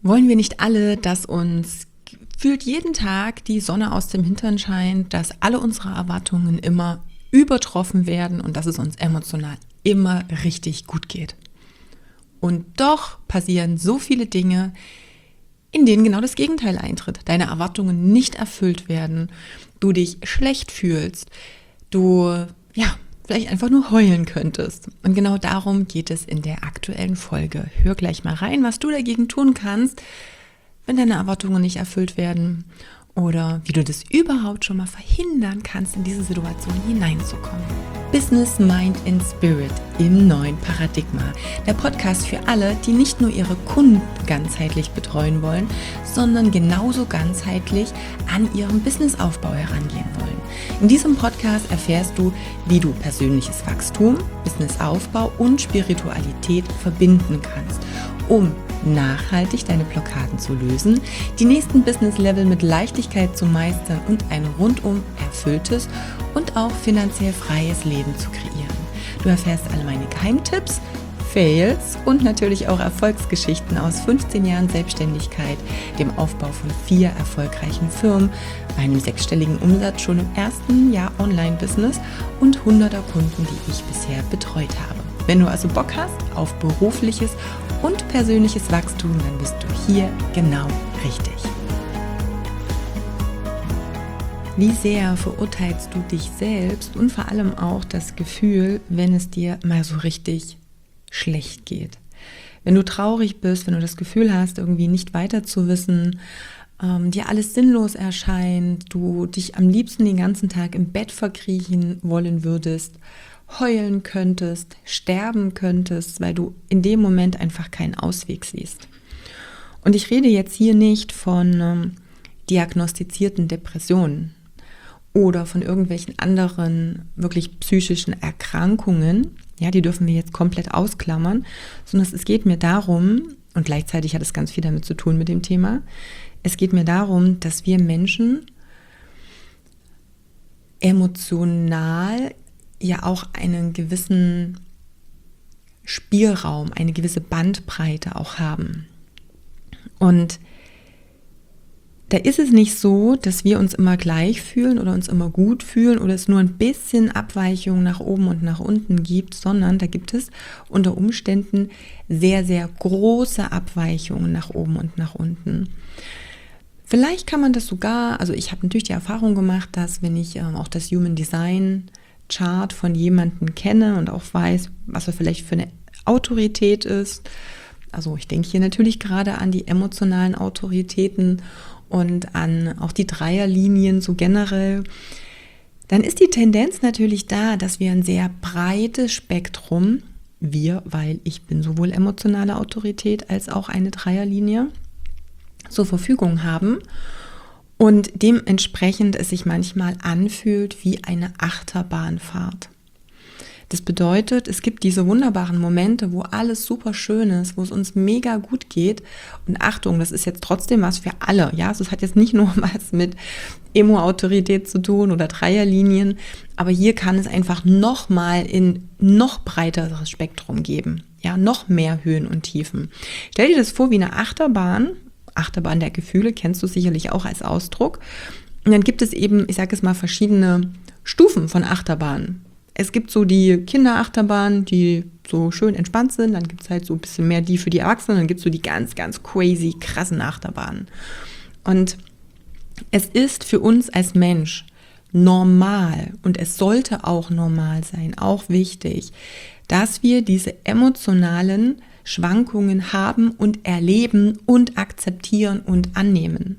Wollen wir nicht alle, dass uns gefühlt jeden Tag die Sonne aus dem Hintern scheint, dass alle unsere Erwartungen immer übertroffen werden und dass es uns emotional immer richtig gut geht? Und doch passieren so viele Dinge, in denen genau das Gegenteil eintritt. Deine Erwartungen nicht erfüllt werden, du dich schlecht fühlst, du vielleicht einfach nur heulen könntest. Und genau darum geht es in der aktuellen Folge. Hör gleich mal rein, was du dagegen tun kannst, wenn deine Erwartungen nicht erfüllt werden oder wie du das überhaupt schon mal verhindern kannst, in diese Situation hineinzukommen. Business, Mind and Spirit im neuen Paradigma. Der Podcast für alle, die nicht nur ihre Kunden ganzheitlich betreuen wollen, sondern genauso ganzheitlich an ihrem Businessaufbau herangehen wollen. In diesem Podcast erfährst du, wie du persönliches Wachstum, Businessaufbau und Spiritualität verbinden kannst, um nachhaltig deine Blockaden zu lösen, die nächsten Business-Level mit Leichtigkeit zu meistern und ein rundum erfülltes und auch finanziell freies Leben zu kreieren. Du erfährst alle meine Geheimtipps, Fails und natürlich auch Erfolgsgeschichten aus 15 Jahren Selbstständigkeit, dem Aufbau von 4 erfolgreichen Firmen, einem 6-stelligen Umsatz schon im ersten Jahr Online-Business und 100er Kunden, die ich bisher betreut habe. Wenn du also Bock hast auf berufliches und persönliches Wachstum, dann bist du hier genau richtig. Wie sehr verurteilst du dich selbst und vor allem auch das Gefühl, wenn es dir mal so richtig schlecht geht? Wenn du traurig bist, wenn du das Gefühl hast, irgendwie nicht weiter zu wissen, dir alles sinnlos erscheint, du dich am liebsten den ganzen Tag im Bett verkriechen wollen würdest, heulen könntest, sterben könntest, weil du in dem Moment einfach keinen Ausweg siehst. Und ich rede jetzt hier nicht von diagnostizierten Depressionen oder von irgendwelchen anderen wirklich psychischen Erkrankungen, ja, die dürfen wir jetzt komplett ausklammern, sondern es geht mir darum, und gleichzeitig hat es ganz viel damit zu tun mit dem Thema, es geht mir darum, dass wir Menschen emotional ja auch einen gewissen Spielraum, eine gewisse Bandbreite auch haben. Und da ist es nicht so, dass wir uns immer gleich fühlen oder uns immer gut fühlen oder es nur ein bisschen Abweichung nach oben und nach unten gibt, sondern da gibt es unter Umständen sehr, sehr große Abweichungen nach oben und nach unten. Vielleicht kann man das sogar, also ich habe natürlich die Erfahrung gemacht, dass wenn ich auch das Human Design Chart von jemandem kenne und auch weiß, was er vielleicht für eine Autorität ist. Also ich denke hier natürlich gerade an die emotionalen Autoritäten und an auch die Dreierlinien so generell. Dann ist die Tendenz natürlich da, dass wir ein sehr breites Spektrum, weil ich bin sowohl emotionale Autorität als auch eine Dreierlinie, zur Verfügung haben. Und dementsprechend es sich manchmal anfühlt wie eine Achterbahnfahrt. Das bedeutet, es gibt diese wunderbaren Momente, wo alles super schön ist, wo es uns mega gut geht. Und Achtung, das ist jetzt trotzdem was für alle. Ja, also es hat jetzt nicht nur was mit Emo-Autorität zu tun oder Dreierlinien, aber hier kann es einfach nochmal in noch breiteres Spektrum geben. Ja, noch mehr Höhen und Tiefen. Stell dir das vor wie eine Achterbahn der Gefühle, kennst du sicherlich auch als Ausdruck. Und dann gibt es eben, ich sage es mal, verschiedene Stufen von Achterbahnen. Es gibt so die Kinderachterbahnen, die so schön entspannt sind. Dann gibt es halt so ein bisschen mehr die für die Erwachsenen. Dann gibt es so die ganz, ganz crazy, krassen Achterbahnen. Und es ist für uns als Mensch normal und es sollte auch normal sein, auch wichtig, dass wir diese emotionalen Schwankungen haben und erleben und akzeptieren und annehmen.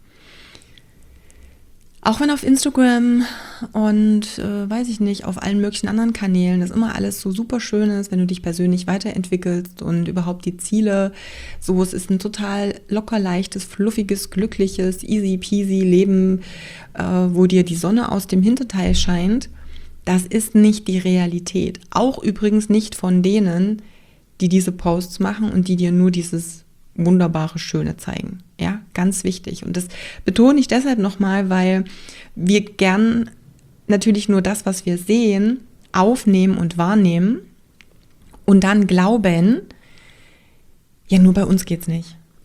Auch wenn auf Instagram und weiß ich nicht, auf allen möglichen anderen Kanälen das immer alles so super schön ist, wenn du dich persönlich weiterentwickelst und überhaupt die Ziele, so es ist ein total locker leichtes, fluffiges, glückliches, easy peasy Leben, wo dir die Sonne aus dem Hinterteil scheint, das ist nicht die Realität. Auch übrigens nicht von denen, die diese Posts machen und die dir nur dieses wunderbare Schöne zeigen. Ja, ganz wichtig. Und das betone ich deshalb nochmal, weil wir gern natürlich nur das, was wir sehen, aufnehmen und wahrnehmen und dann glauben, ja, nur bei uns geht's nicht.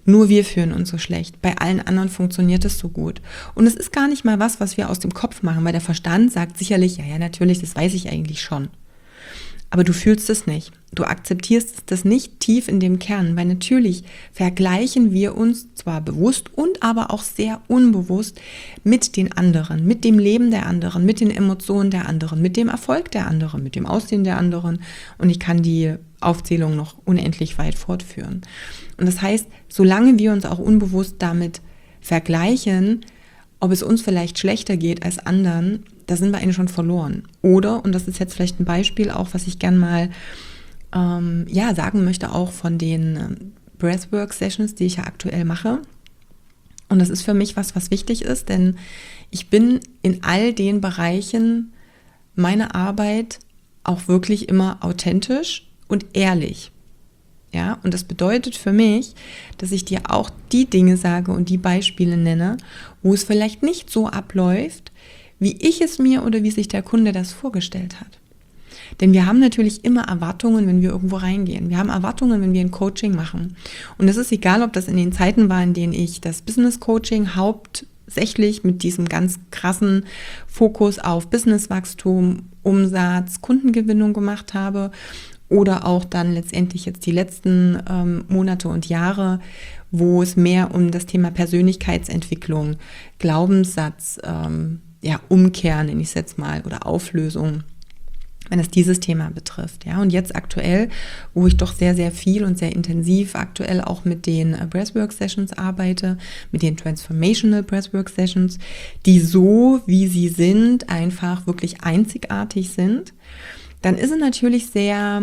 Nur wir fühlen uns so schlecht. Bei allen anderen funktioniert es so gut. Und es ist gar nicht mal was wir aus dem Kopf machen, weil der Verstand sagt sicherlich, ja, natürlich, das weiß ich eigentlich schon. Aber du fühlst es nicht. Du akzeptierst das nicht tief in dem Kern, weil natürlich vergleichen wir uns zwar bewusst und aber auch sehr unbewusst mit den anderen, mit dem Leben der anderen, mit den Emotionen der anderen, mit dem Erfolg der anderen, mit dem Aussehen der anderen. Und ich kann die Aufzählung noch unendlich weit fortführen. Und das heißt, solange wir uns auch unbewusst damit vergleichen, ob es uns vielleicht schlechter geht als anderen, da sind wir eigentlich schon verloren. Oder, und das ist jetzt vielleicht ein Beispiel auch, was ich gern mal sagen möchte, auch von den Breathwork-Sessions, die ich ja aktuell mache. Und das ist für mich was wichtig ist, denn ich bin in all den Bereichen meiner Arbeit auch wirklich immer authentisch und ehrlich. Ja, und das bedeutet für mich, dass ich dir auch die Dinge sage und die Beispiele nenne, wo es vielleicht nicht so abläuft, wie ich es mir oder wie sich der Kunde das vorgestellt hat. Denn wir haben natürlich immer Erwartungen, wenn wir irgendwo reingehen. Wir haben Erwartungen, wenn wir ein Coaching machen. Und es ist egal, ob das in den Zeiten war, in denen ich das Business Coaching hauptsächlich mit diesem ganz krassen Fokus auf Businesswachstum, Umsatz, Kundengewinnung gemacht habe, oder auch dann letztendlich jetzt die letzten Monate und Jahre, wo es mehr um das Thema Persönlichkeitsentwicklung, Glaubenssatz, Umkehren, nenne ich es jetzt mal, oder Auflösung, wenn es dieses Thema betrifft. Ja, und jetzt aktuell, wo ich doch sehr, sehr viel und sehr intensiv aktuell auch mit den Breathwork-Sessions arbeite, mit den Transformational Breathwork-Sessions, die so, wie sie sind, einfach wirklich einzigartig sind, dann ist es natürlich sehr,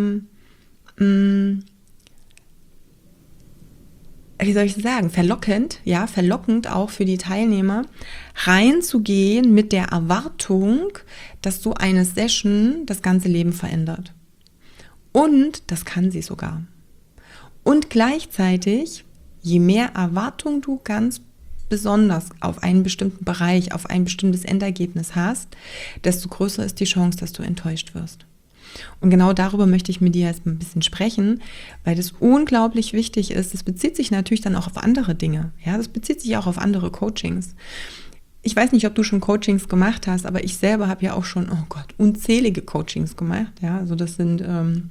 verlockend auch für die Teilnehmer, reinzugehen mit der Erwartung, dass so eine Session das ganze Leben verändert. Und das kann sie sogar. Und gleichzeitig, je mehr Erwartung du ganz besonders auf einen bestimmten Bereich, auf ein bestimmtes Endergebnis hast, desto größer ist die Chance, dass du enttäuscht wirst. Und genau darüber möchte ich mit dir jetzt ein bisschen sprechen, weil das unglaublich wichtig ist. Das bezieht sich natürlich dann auch auf andere Dinge. Ja, das bezieht sich auch auf andere Coachings. Ich weiß nicht, ob du schon Coachings gemacht hast, aber ich selber habe ja auch schon, unzählige Coachings gemacht. Ja, also das sind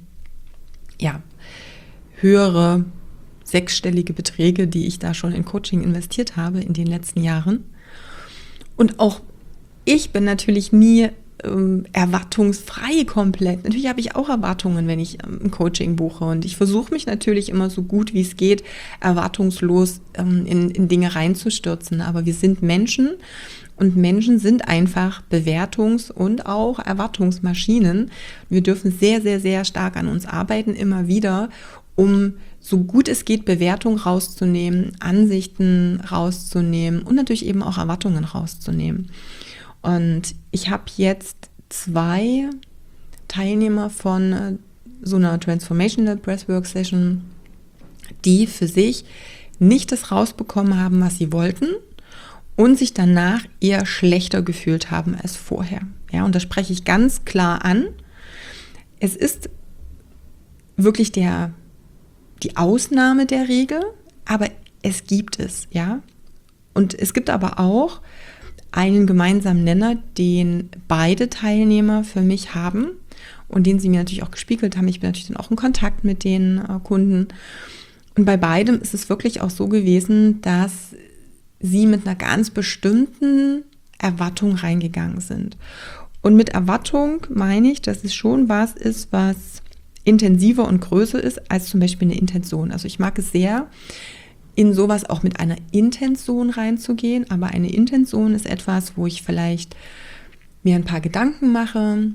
höhere sechsstellige Beträge, die ich da schon in Coaching investiert habe in den letzten Jahren. Und auch ich bin natürlich nie erwartungsfrei komplett. Natürlich habe ich auch Erwartungen, wenn ich ein Coaching buche, und ich versuche mich natürlich immer so gut wie es geht, erwartungslos in Dinge reinzustürzen, aber wir sind Menschen und Menschen sind einfach Bewertungs- und auch Erwartungsmaschinen. Wir dürfen sehr, sehr, sehr stark an uns arbeiten, immer wieder, um so gut es geht Bewertung rauszunehmen, Ansichten rauszunehmen und natürlich eben auch Erwartungen rauszunehmen. Und ich habe jetzt 2 Teilnehmer von so einer Transformational Breathwork Session, die für sich nicht das rausbekommen haben, was sie wollten, und sich danach eher schlechter gefühlt haben als vorher. Ja, und das spreche ich ganz klar an. Es ist wirklich die Ausnahme der Regel, aber es gibt es, ja. Und es gibt aber auch einen gemeinsamen Nenner, den beide Teilnehmer für mich haben und den sie mir natürlich auch gespiegelt haben. Ich bin natürlich dann auch in Kontakt mit den Kunden. Und bei beidem ist es wirklich auch so gewesen, dass sie mit einer ganz bestimmten Erwartung reingegangen sind. Und mit Erwartung meine ich, dass es schon was ist, was intensiver und größer ist als zum Beispiel eine Intention. Also ich mag es sehr, in sowas auch mit einer Intention reinzugehen, aber eine Intention ist etwas, wo ich vielleicht mir ein paar Gedanken mache,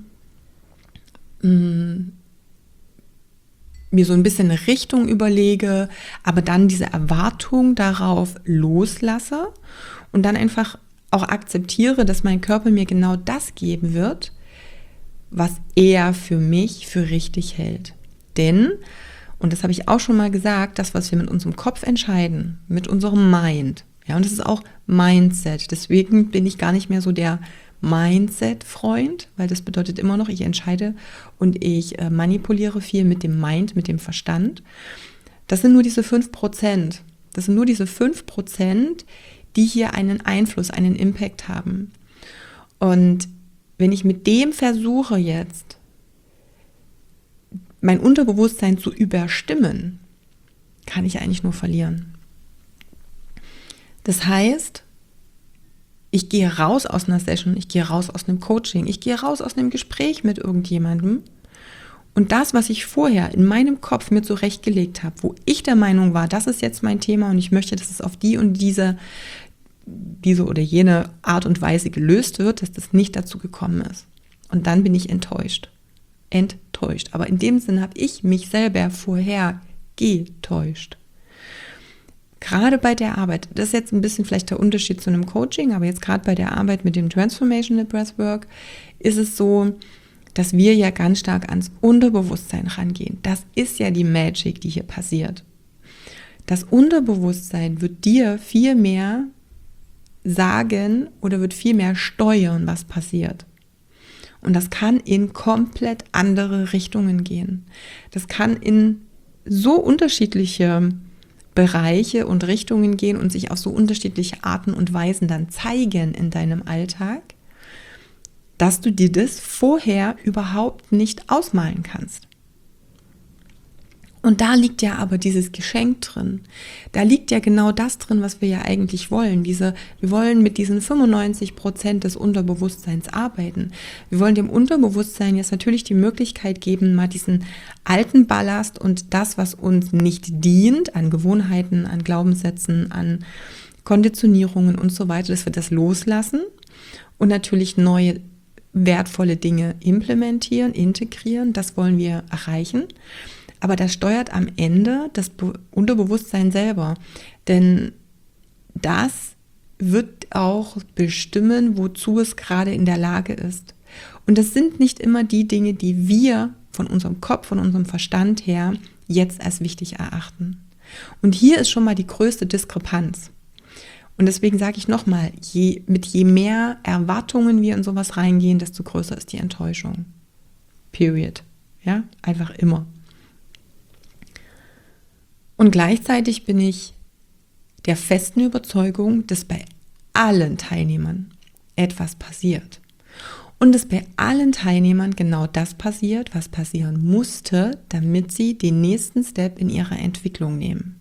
mir so ein bisschen eine Richtung überlege, aber dann diese Erwartung darauf loslasse und dann einfach auch akzeptiere, dass mein Körper mir genau das geben wird, was er für mich für richtig hält. Denn, und das habe ich auch schon mal gesagt, das, was wir mit unserem Kopf entscheiden, mit unserem Mind, ja, und das ist auch Mindset. Deswegen bin ich gar nicht mehr so der Mindset-Freund, weil das bedeutet immer noch, ich entscheide und ich manipuliere viel mit dem Mind, mit dem Verstand. Das sind nur diese 5%. Das sind nur diese 5%, die hier einen Einfluss, einen Impact haben. Und wenn ich mit dem versuche jetzt, mein Unterbewusstsein zu überstimmen, kann ich eigentlich nur verlieren. Das heißt, ich gehe raus aus einer Session, ich gehe raus aus einem Coaching, ich gehe raus aus einem Gespräch mit irgendjemandem und das, was ich vorher in meinem Kopf mir zurechtgelegt habe, wo ich der Meinung war, das ist jetzt mein Thema und ich möchte, dass es auf die und diese oder jene Art und Weise gelöst wird, dass das nicht dazu gekommen ist. Und dann bin ich enttäuscht. Aber in dem Sinne habe ich mich selber vorher getäuscht. Gerade bei der Arbeit, das ist jetzt ein bisschen vielleicht der Unterschied zu einem Coaching, aber jetzt gerade bei der Arbeit mit dem Transformational Breathwork ist es so, dass wir ja ganz stark ans Unterbewusstsein rangehen. Das ist ja die Magic, die hier passiert. Das Unterbewusstsein wird dir viel mehr sagen oder wird viel mehr steuern, was passiert. Und das kann in komplett andere Richtungen gehen. Das kann in so unterschiedliche Bereiche und Richtungen gehen und sich auf so unterschiedliche Arten und Weisen dann zeigen in deinem Alltag, dass du dir das vorher überhaupt nicht ausmalen kannst. Und da liegt ja aber dieses Geschenk drin. Da liegt ja genau das drin, was wir ja eigentlich wollen. Wir wollen mit diesen 95% des Unterbewusstseins arbeiten. Wir wollen dem Unterbewusstsein jetzt natürlich die Möglichkeit geben, mal diesen alten Ballast und das, was uns nicht dient, an Gewohnheiten, an Glaubenssätzen, an Konditionierungen und so weiter, dass wir das loslassen und natürlich neue wertvolle Dinge implementieren, integrieren. Das wollen wir erreichen. Aber das steuert am Ende das Unterbewusstsein selber, denn das wird auch bestimmen, wozu es gerade in der Lage ist. Und das sind nicht immer die Dinge, die wir von unserem Kopf, von unserem Verstand her jetzt als wichtig erachten. Und hier ist schon mal die größte Diskrepanz. Und deswegen sage ich nochmal, je mehr Erwartungen wir in sowas reingehen, desto größer ist die Enttäuschung. Period. Ja, einfach immer. Und gleichzeitig bin ich der festen Überzeugung, dass bei allen Teilnehmern etwas passiert. Und dass bei allen Teilnehmern genau das passiert, was passieren musste, damit sie den nächsten Step in ihrer Entwicklung nehmen.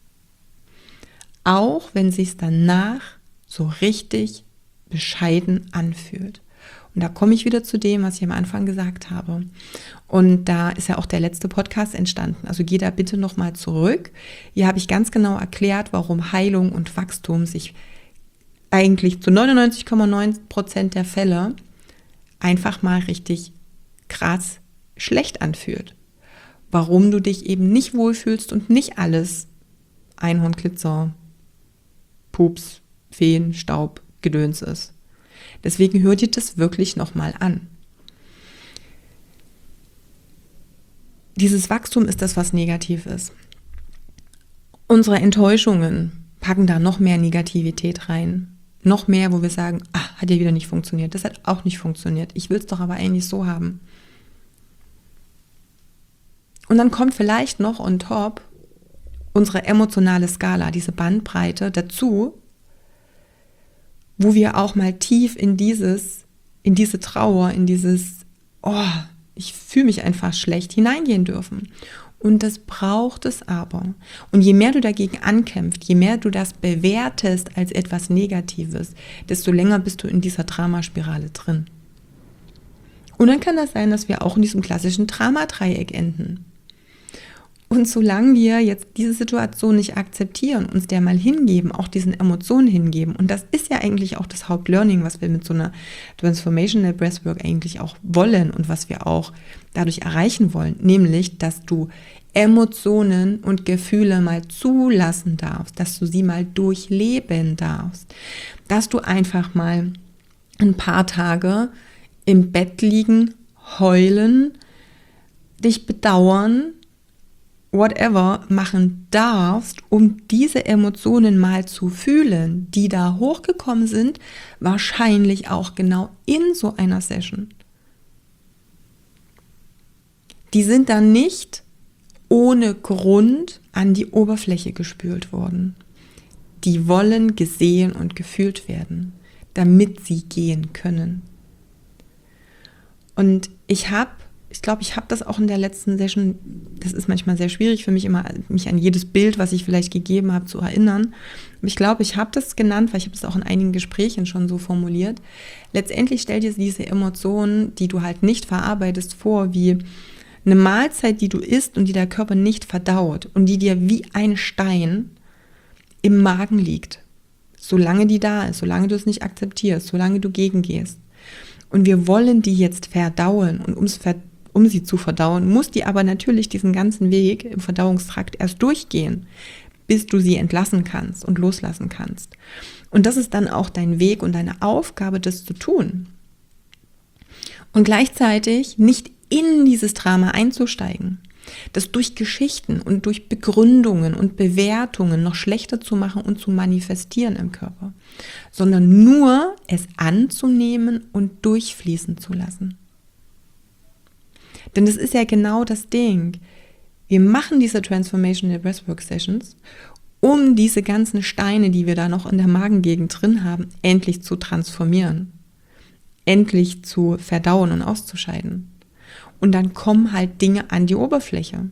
Auch wenn es sich danach so richtig bescheiden anfühlt. Und da komme ich wieder zu dem, was ich am Anfang gesagt habe. Und da ist ja auch der letzte Podcast entstanden. Also geh da bitte nochmal zurück. Hier habe ich ganz genau erklärt, warum Heilung und Wachstum sich eigentlich zu 99,9% der Fälle einfach mal richtig krass schlecht anfühlt. Warum du dich eben nicht wohlfühlst und nicht alles Einhorn, Glitzer, Pups, Feen, Staub, Gedöns ist. Deswegen hör dir das wirklich nochmal an. Dieses Wachstum ist das, was negativ ist. Unsere Enttäuschungen packen da noch mehr Negativität rein. Noch mehr, wo wir sagen, hat ja wieder nicht funktioniert. Das hat auch nicht funktioniert. Ich will es doch aber eigentlich so haben. Und dann kommt vielleicht noch on top unsere emotionale Skala, diese Bandbreite dazu, wo wir auch mal tief in diese Trauer, in dieses, ich fühle mich einfach schlecht, hineingehen dürfen. Und das braucht es aber. Und je mehr du dagegen ankämpfst, je mehr du das bewertest als etwas Negatives, desto länger bist du in dieser Dramaspirale drin. Und dann kann das sein, dass wir auch in diesem klassischen Dramadreieck enden. Und solange wir jetzt diese Situation nicht akzeptieren, uns der mal hingeben, auch diesen Emotionen hingeben, und das ist ja eigentlich auch das Hauptlearning, was wir mit so einer Transformational Breathwork eigentlich auch wollen und was wir auch dadurch erreichen wollen, nämlich, dass du Emotionen und Gefühle mal zulassen darfst, dass du sie mal durchleben darfst, dass du einfach mal ein paar Tage im Bett liegen, heulen, dich bedauern, whatever machen darfst, um diese Emotionen mal zu fühlen, die da hochgekommen sind, wahrscheinlich auch genau in so einer Session. Die sind dann nicht ohne Grund an die Oberfläche gespült wurden. Die wollen gesehen und gefühlt werden, damit sie gehen können. Und ich glaube, ich habe das auch in der letzten Session, das ist manchmal sehr schwierig für mich immer, mich an jedes Bild, was ich vielleicht gegeben habe, zu erinnern. Aber ich glaube, ich habe das genannt, weil ich habe das auch in einigen Gesprächen schon so formuliert. Letztendlich stell dir diese Emotionen, die du halt nicht verarbeitest, vor, wie eine Mahlzeit, die du isst und die der Körper nicht verdaut und die dir wie ein Stein im Magen liegt. Solange die da ist, solange du es nicht akzeptierst, solange du gegengehst. Und wir wollen die jetzt verdauen und um sie zu verdauen, muss die aber natürlich diesen ganzen Weg im Verdauungstrakt erst durchgehen, bis du sie entlassen kannst und loslassen kannst. Und das ist dann auch dein Weg und deine Aufgabe, das zu tun. Und gleichzeitig nicht in dieses Drama einzusteigen, das durch Geschichten und durch Begründungen und Bewertungen noch schlechter zu machen und zu manifestieren im Körper, sondern nur es anzunehmen und durchfließen zu lassen. Denn das ist ja genau das Ding. Wir machen diese Transformational Breathwork Sessions, um diese ganzen Steine, die wir da noch in der Magengegend drin haben, endlich zu transformieren, endlich zu verdauen und auszuscheiden. Und dann kommen halt Dinge an die Oberfläche.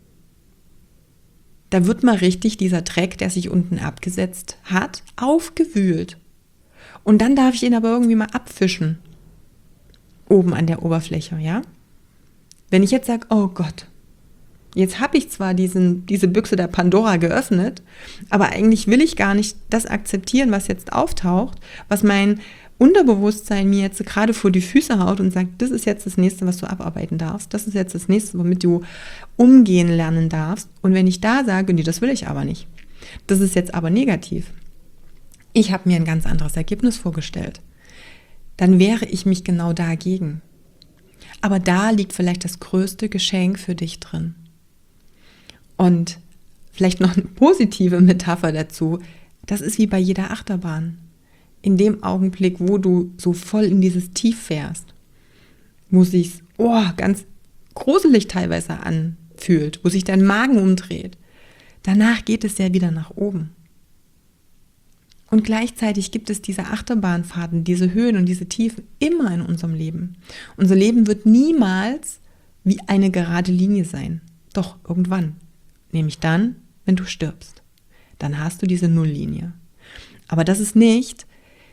Da wird mal richtig dieser Dreck, der sich unten abgesetzt hat, aufgewühlt. Und dann darf ich ihn aber irgendwie mal abfischen. Oben an der Oberfläche, ja? Wenn ich jetzt sage, oh Gott, jetzt habe ich zwar diese Büchse der Pandora geöffnet, aber eigentlich will ich gar nicht das akzeptieren, was jetzt auftaucht, was mein Unterbewusstsein mir jetzt gerade vor die Füße haut und sagt, das ist jetzt das Nächste, was du abarbeiten darfst. Das ist jetzt das Nächste, womit du umgehen lernen darfst. Und wenn ich da sage, nee, das will ich aber nicht. Das ist jetzt aber negativ. Ich habe mir ein ganz anderes Ergebnis vorgestellt. Dann wehre ich mich genau dagegen. Aber da liegt vielleicht das größte Geschenk für dich drin. Und vielleicht noch eine positive Metapher dazu. Das ist wie bei jeder Achterbahn. In dem Augenblick, wo du so voll in dieses Tief fährst, wo sich's ganz gruselig teilweise anfühlt, wo sich dein Magen umdreht, danach geht es ja wieder nach oben. Und gleichzeitig gibt es diese Achterbahnfahrten, diese Höhen und diese Tiefen immer in unserem Leben. Unser Leben wird niemals wie eine gerade Linie sein. Doch irgendwann, nämlich dann, wenn du stirbst. Dann hast du diese Nulllinie. Aber das ist nicht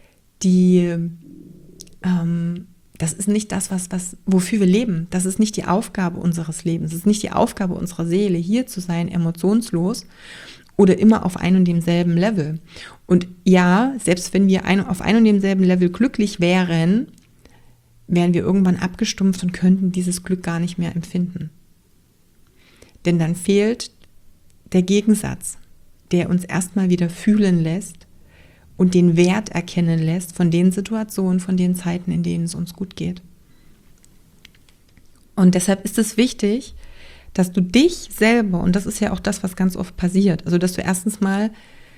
das ist nicht das, wofür wir leben. Das ist nicht die Aufgabe unseres Lebens. Es ist nicht die Aufgabe unserer Seele, hier zu sein, emotionslos oder immer auf ein und demselben Level. Und ja, selbst wenn wir auf ein und demselben Level glücklich wären, wären wir irgendwann abgestumpft und könnten dieses Glück gar nicht mehr empfinden. Denn dann fehlt der Gegensatz, der uns erstmal wieder fühlen lässt und den Wert erkennen lässt von den Situationen, von den Zeiten, in denen es uns gut geht. Und deshalb ist es wichtig, dass du dich selber, und das ist ja auch das, was ganz oft passiert, also dass du erstens mal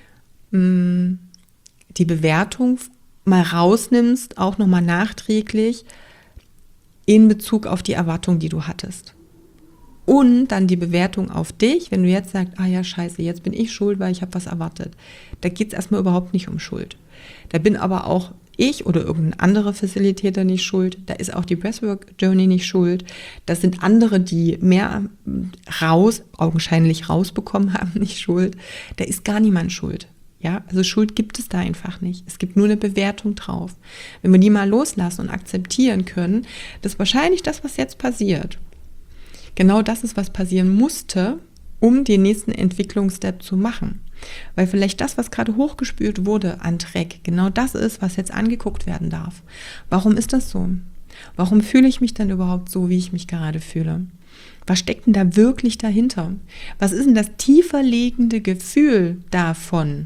die Bewertung mal rausnimmst, auch nochmal nachträglich in Bezug auf die Erwartung, die du hattest. Und dann die Bewertung auf dich, wenn du jetzt sagst, ja scheiße, jetzt bin ich schuld, weil ich habe was erwartet. Da geht es erstmal überhaupt nicht um Schuld. Da bin aber auch ich oder irgendein anderer Facilitator nicht schuld. Da ist auch die Breathwork Journey nicht schuld. Das sind andere, die mehr augenscheinlich rausbekommen haben, nicht schuld. Da ist gar niemand schuld. Ja, also Schuld gibt es da einfach nicht. Es gibt nur eine Bewertung drauf. Wenn wir die mal loslassen und akzeptieren können, das ist wahrscheinlich das, was jetzt passiert. Genau das ist, was passieren musste, um den nächsten Entwicklungsstep zu machen. Weil vielleicht das, was gerade hochgespült wurde an Dreck, genau das ist, was jetzt angeguckt werden darf. Warum ist das so? Warum fühle ich mich dann überhaupt so, wie ich mich gerade fühle? Was steckt denn da wirklich dahinter? Was ist denn das tiefer liegende Gefühl davon?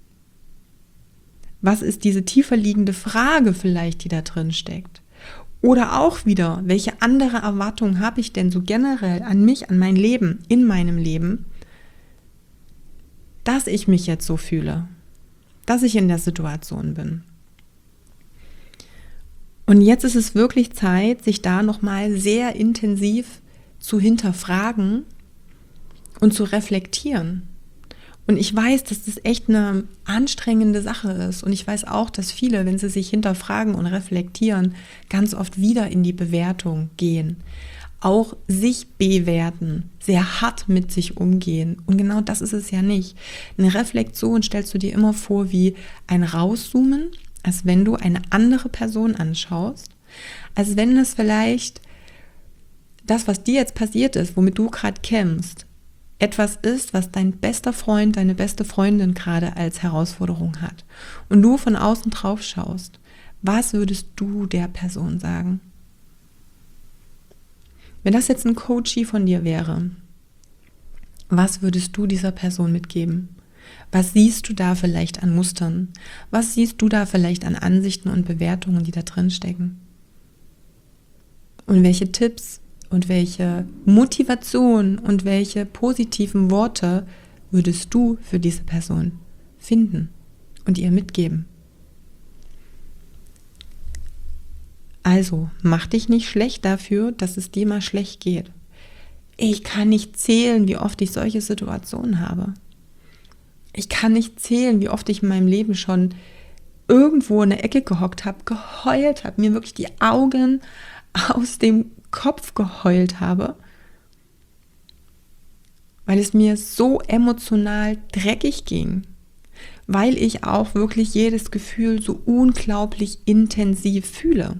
Was ist diese tiefer liegende Frage vielleicht, die da drin steckt? Oder auch wieder, welche andere Erwartung habe ich denn so generell an mich, an mein Leben, in meinem Leben, dass ich mich jetzt so fühle, dass ich in der Situation bin. Und jetzt ist es wirklich Zeit, sich da nochmal sehr intensiv zu hinterfragen, und zu reflektieren. Und ich weiß, dass das echt eine anstrengende Sache ist. Und ich weiß auch, dass viele, wenn sie sich hinterfragen und reflektieren, ganz oft wieder in die Bewertung gehen. Auch sich bewerten, sehr hart mit sich umgehen. Und genau das ist es ja nicht. Eine Reflexion stellst du dir immer vor wie ein Rauszoomen, als wenn du eine andere Person anschaust, als wenn es vielleicht das, was dir jetzt passiert ist, womit du gerade kämpfst, etwas ist, was dein bester Freund, deine beste Freundin gerade als Herausforderung hat und du von außen drauf schaust, was würdest du der Person sagen? Wenn das jetzt ein Coachie von dir wäre, was würdest du dieser Person mitgeben? Was siehst du da vielleicht an Mustern? Was siehst du da vielleicht an Ansichten und Bewertungen, die da drin stecken? Und welche Tipps und welche Motivation und welche positiven Worte würdest du für diese Person finden und ihr mitgeben? Also, mach dich nicht schlecht dafür, dass es dir mal schlecht geht. Ich kann nicht zählen, wie oft ich solche Situationen habe. Ich kann nicht zählen, wie oft ich in meinem Leben schon irgendwo in der Ecke gehockt habe, geheult habe, mir wirklich die Augen aus dem Kopf geheult habe, weil es mir so emotional dreckig ging, weil ich auch wirklich jedes Gefühl so unglaublich intensiv fühle.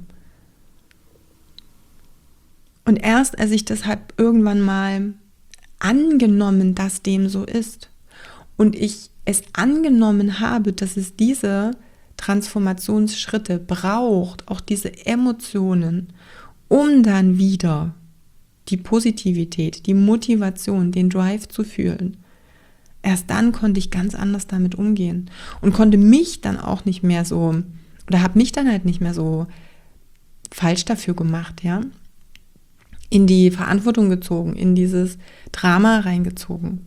Und erst als ich das halt irgendwann mal angenommen, dass dem so ist und ich es angenommen habe, dass es diese Transformationsschritte braucht, auch diese Emotionen, um dann wieder die Positivität, die Motivation, den Drive zu fühlen. Erst dann konnte ich ganz anders damit umgehen und konnte mich dann auch nicht mehr so, oder habe mich dann halt nicht mehr so falsch dafür gemacht, ja, in die Verantwortung gezogen, in dieses Drama reingezogen.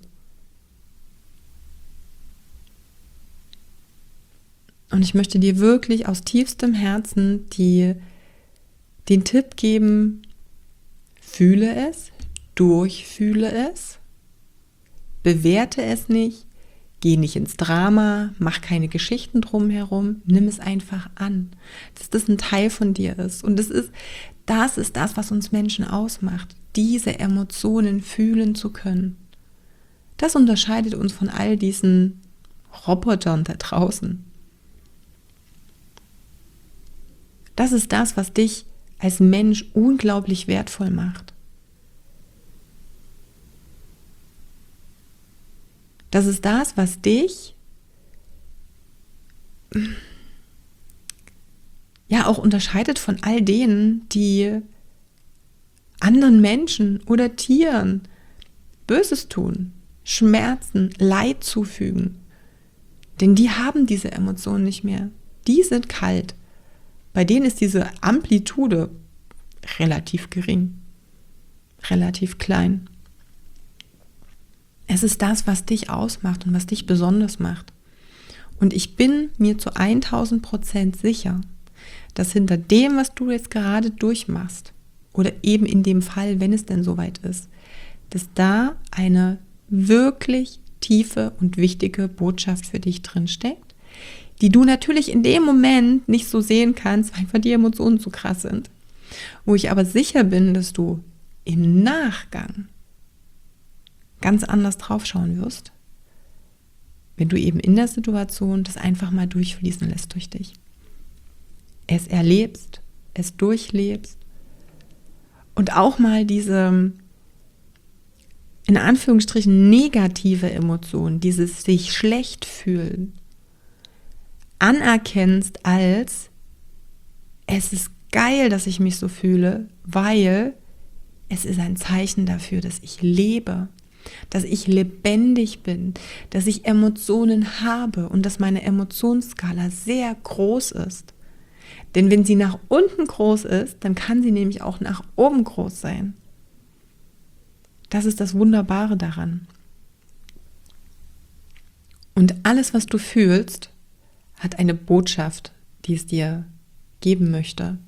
Und ich möchte dir wirklich aus tiefstem Herzen den Tipp geben, fühle es, durchfühle es, bewerte es nicht, geh nicht ins Drama, mach keine Geschichten drumherum, nimm es einfach an, dass das ein Teil von dir ist. Und das ist das, was uns Menschen ausmacht, diese Emotionen fühlen zu können. Das unterscheidet uns von all diesen Robotern da draußen. Das ist das, was dich als Mensch unglaublich wertvoll macht. Das ist das, was dich ja auch unterscheidet von all denen, die anderen Menschen oder Tieren Böses tun, Schmerzen, Leid zufügen. Denn die haben diese Emotionen nicht mehr. Die sind kalt. Bei denen ist diese Amplitude relativ gering, relativ klein. Es ist das, was dich ausmacht und was dich besonders macht. Und ich bin mir zu 1000% sicher, dass hinter dem, was du jetzt gerade durchmachst, oder eben in dem Fall, wenn es denn soweit ist, dass da eine wirklich tiefe und wichtige Botschaft für dich drinsteckt, die du natürlich in dem Moment nicht so sehen kannst, weil einfach die Emotionen zu krass sind. Wo ich aber sicher bin, dass du im Nachgang ganz anders draufschauen wirst, wenn du eben in der Situation das einfach mal durchfließen lässt durch dich. Es erlebst, es durchlebst und auch mal diese, in Anführungsstrichen, negative Emotion, dieses sich schlecht fühlen, anerkennst als, es ist geil, dass ich mich so fühle, weil es ist ein Zeichen dafür, dass ich lebe, dass ich lebendig bin, dass ich Emotionen habe und dass meine Emotionsskala sehr groß ist. Denn wenn sie nach unten groß ist, dann kann sie nämlich auch nach oben groß sein. Das ist das Wunderbare daran. Und alles, was du fühlst, hat eine Botschaft, die es dir geben möchte.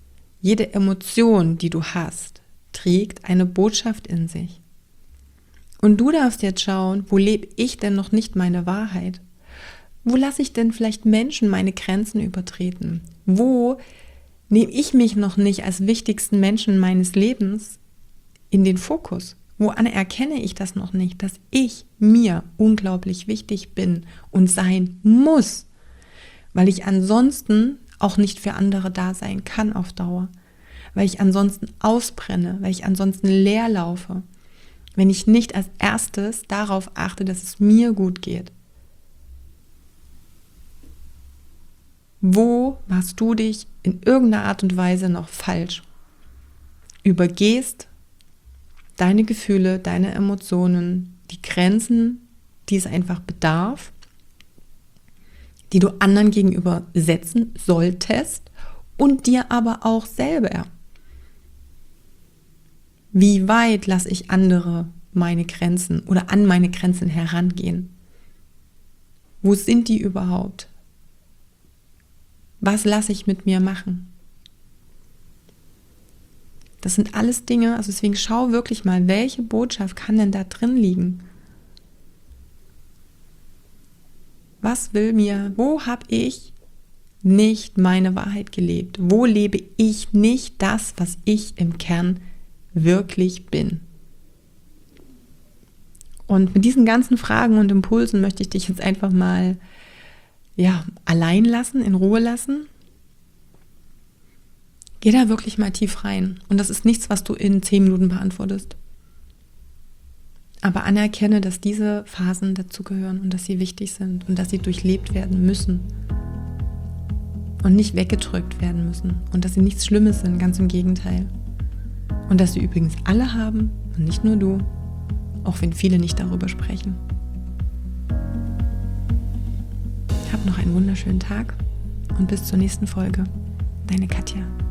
Jede Emotion, die du hast, trägt eine Botschaft in sich. Und du darfst jetzt schauen, wo lebe ich denn noch nicht meine Wahrheit? Wo lasse ich denn vielleicht Menschen meine Grenzen übertreten? Wo nehme ich mich noch nicht als wichtigsten Menschen meines Lebens in den Fokus? Wo anerkenne ich das noch nicht, dass ich mir unglaublich wichtig bin und sein muss, weil ich ansonsten auch nicht für andere da sein kann auf Dauer, weil ich ansonsten ausbrenne, weil ich ansonsten leer laufe, wenn ich nicht als erstes darauf achte, dass es mir gut geht. Wo machst du dich in irgendeiner Art und Weise noch falsch? Übergehst deine Gefühle, deine Emotionen, die Grenzen, die es einfach bedarf, die du anderen gegenüber setzen solltest und dir aber auch selber. Wie weit lasse ich andere meine Grenzen oder an meine Grenzen herangehen? Wo sind die überhaupt? Was lasse ich mit mir machen? Das sind alles Dinge, also deswegen schau wirklich mal, welche Botschaft kann denn da drin liegen? Was will mir, wo habe ich nicht meine Wahrheit gelebt? Wo lebe ich nicht das, was ich im Kern wirklich bin? Und mit diesen ganzen Fragen und Impulsen möchte ich dich jetzt einfach mal allein lassen, in Ruhe lassen. Geh da wirklich mal tief rein. Und das ist nichts, was du in 10 Minuten beantwortest. Aber anerkenne, dass diese Phasen dazugehören und dass sie wichtig sind und dass sie durchlebt werden müssen. Und nicht weggedrückt werden müssen. Und dass sie nichts Schlimmes sind, ganz im Gegenteil. Und dass sie übrigens alle haben und nicht nur du, auch wenn viele nicht darüber sprechen. Hab noch einen wunderschönen Tag und bis zur nächsten Folge. Deine Katja.